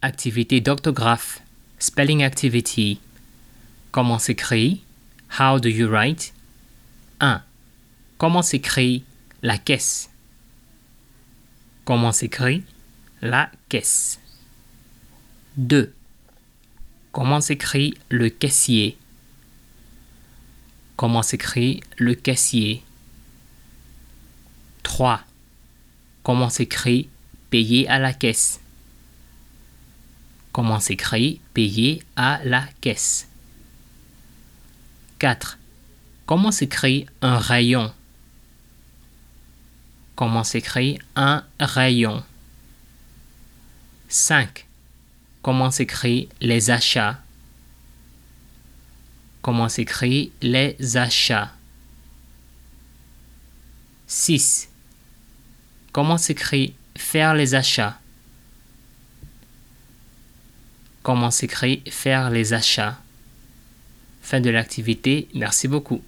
Activité d'orthographe. Spelling activity. Comment s'écrit? How do you write? 1. Comment s'écrit la caisse? Comment s'écrit la caisse? 2. Comment s'écrit le caissier? Comment s'écrit le caissier? 3. Comment s'écrit payer à la caisse? Comment s'écrit payer à la caisse? 4. Comment s'écrit un rayon? Comment s'écrit un rayon? 5. Comment s'écrit les achats? Comment s'écrit les achats? 6. Comment s'écrit faire les achats? Comment s'écrit faire les achats? Fin de l'activité, merci beaucoup.